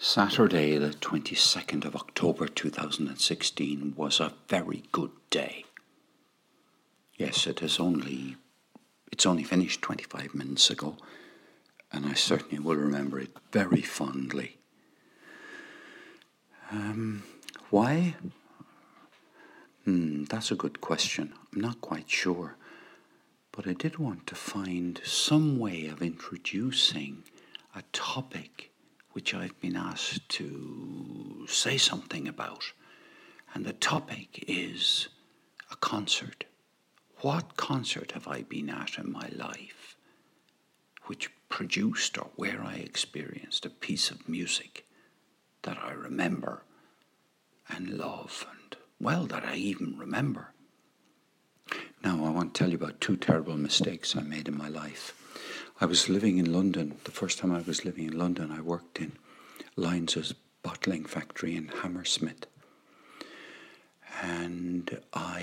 Saturday, the 22nd of October 2016, was a very good day. Yes, it's only finished 25 minutes ago, and I certainly will remember it very fondly. Why? That's a good question. I'm not quite sure. But I did want to find some way of introducing a topic which I've been asked to say something about. And the topic is a concert. What concert have I been at in my life which produced or where I experienced a piece of music that I remember and love and, that I even remember? Now, I want to tell you about two terrible mistakes I made in my life. I was living in London. The first time I was living in London, I worked in Lyons' bottling factory in Hammersmith. And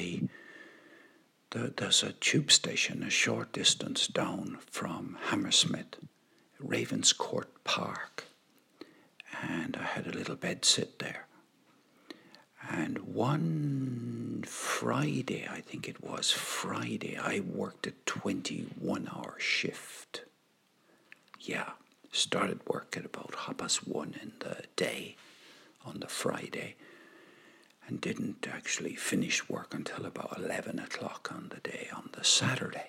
there's a tube station a short distance down from Hammersmith, Ravenscourt Park. And I had a little bed sit there. And one Friday, I think it was Friday, I worked a 21-hour shift. Yeah, started work at about 1:30 in the day on the Friday and didn't actually finish work until about 11 o'clock on the day on the Saturday.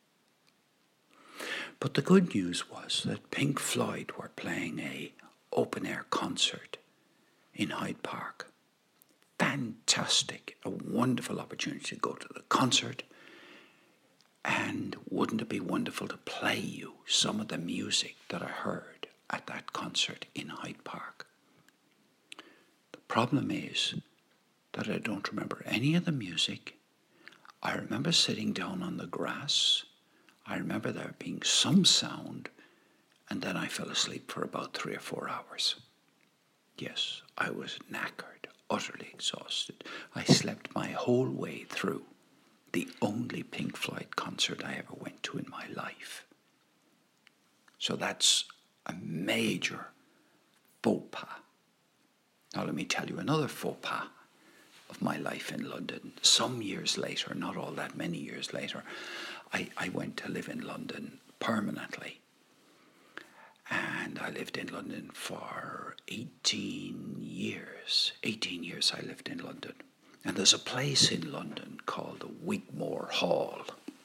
But the good news was that Pink Floyd were playing a open-air concert in Hyde Park. Fantastic, a wonderful opportunity to go to the concert, and wouldn't it be wonderful to play you some of the music that I heard at that concert in Hyde Park? The problem is that I don't remember any of the music. I remember sitting down on the grass. I remember there being some sound, and then I fell asleep for about 3 or 4 hours. Yes, I was knackered, utterly exhausted. I slept my whole way through the only Pink Floyd concert I ever went to in my life. So that's a major faux pas. Now let me tell you another faux pas of my life in London. Some years later, not all that many years later, I went to live in London permanently. And I lived in London for 18 years. 18 years I lived in London. And there's a place in London called the Wigmore Hall.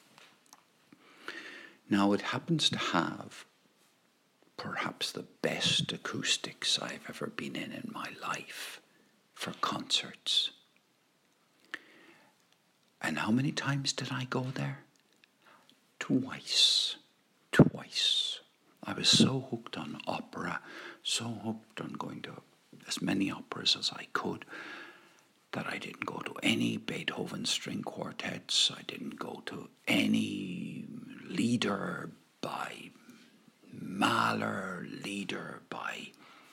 Now it happens to have perhaps the best acoustics I've ever been in my life for concerts. And how many times did I go there? Twice. I was so hooked on opera, so hooked on going to as many operas as I could, that I didn't go to any Beethoven string quartets. I didn't go to any Lieder by Mahler, Lieder by,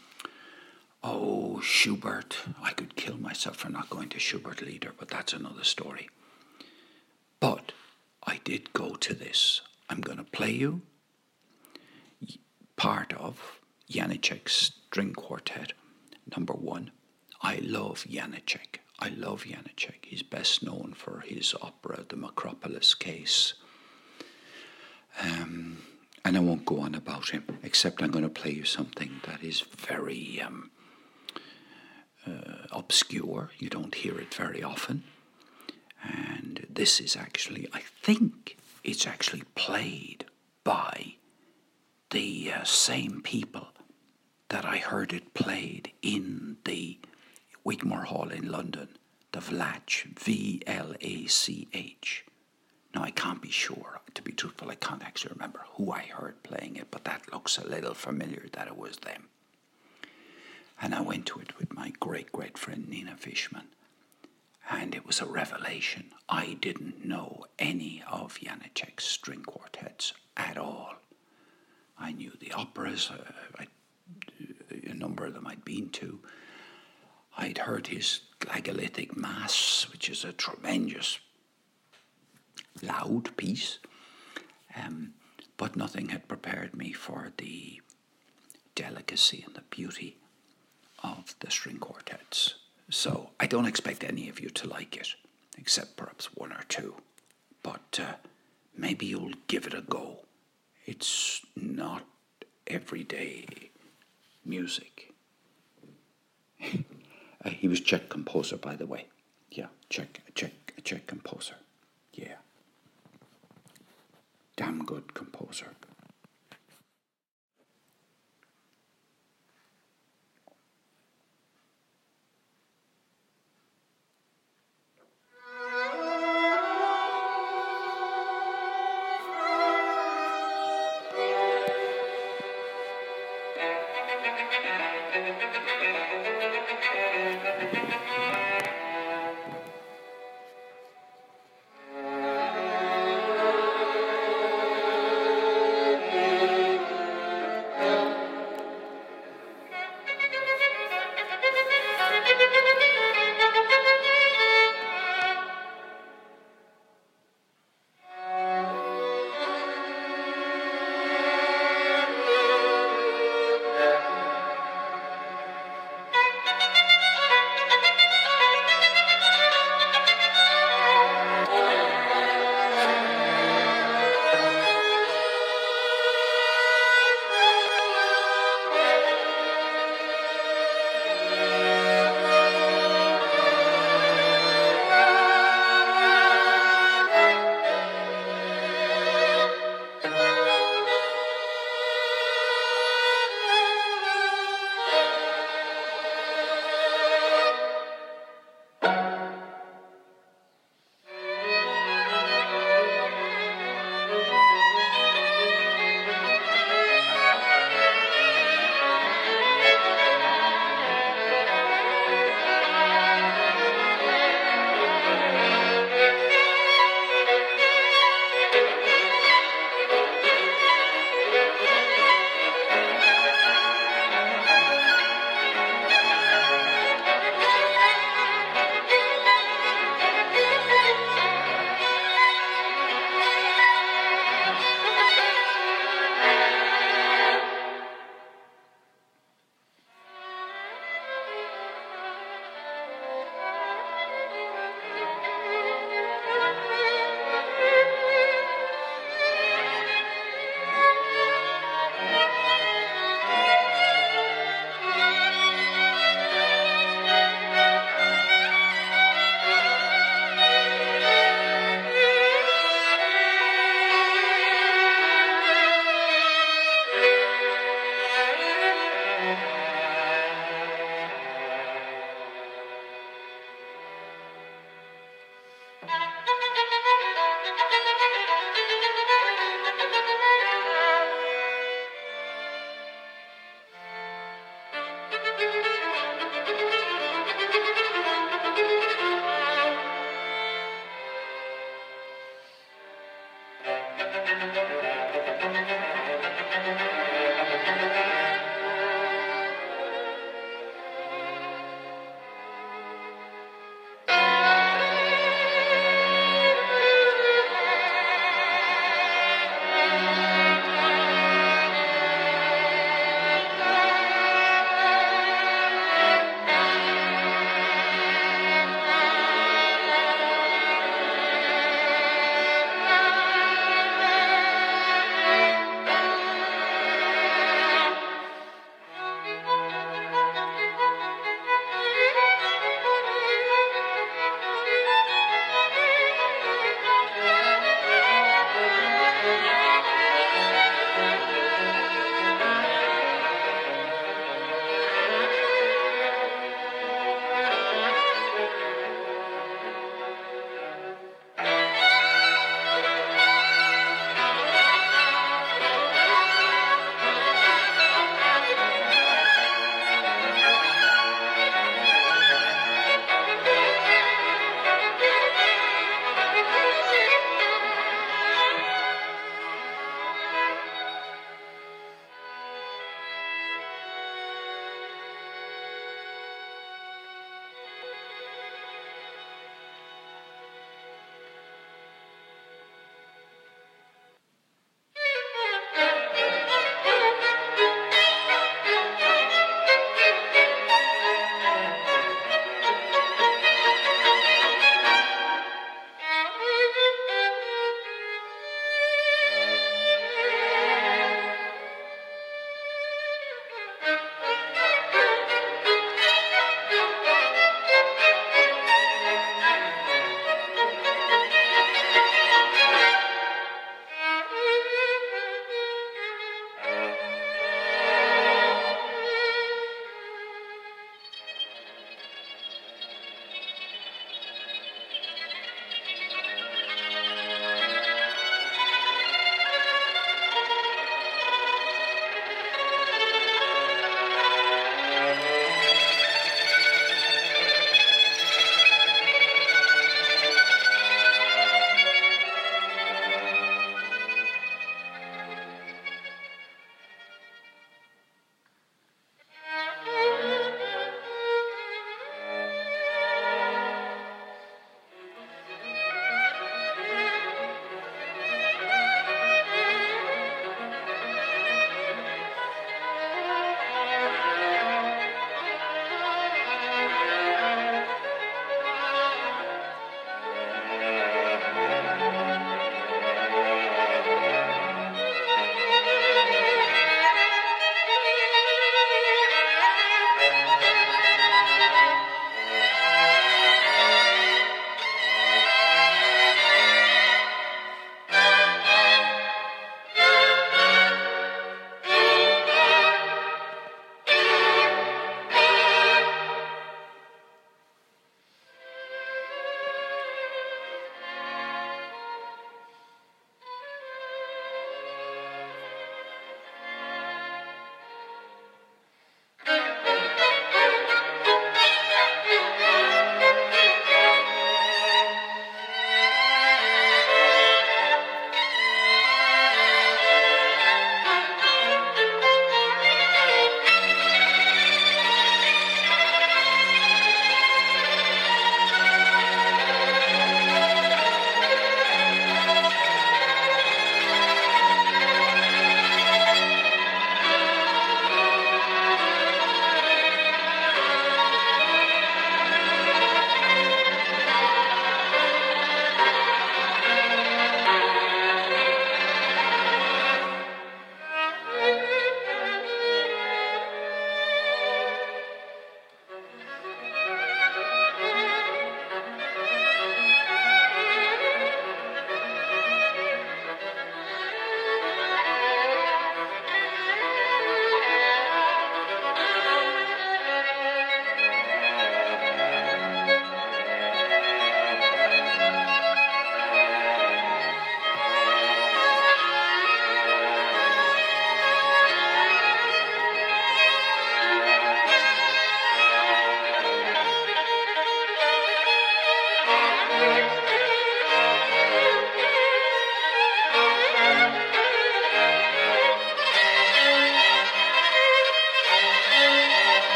Schubert. I could kill myself for not going to Schubert Lieder, but that's another story. But I did go to this. I'm going to play you part of Janáček's string quartet, number 1. I love Janáček. He's best known for his opera, The Macropolis Case. And I won't go on about him, except I'm going to play you something that is very obscure. You don't hear it very often. And this is actually, I think it's actually played by the same people that I heard it played in the Wigmore Hall in London, the Vlach, V-L-A-C-H. Now, I can't be sure. To be truthful, I can't actually remember who I heard playing it, but that looks a little familiar that it was them. And I went to it with my great, great friend Nina Fishman, and it was a revelation. I didn't know any of Janáček's string quartets at all. I knew the operas, a number of them I'd been to. I'd heard his Glagolithic Mass, which is a tremendous, loud piece, but nothing had prepared me for the delicacy and the beauty of the string quartets. So I don't expect any of you to like it, except perhaps one or two. But maybe you'll give it a go. It's not everyday music. He was Czech composer, by the way. Yeah, Czech composer. Yeah. Damn good composer.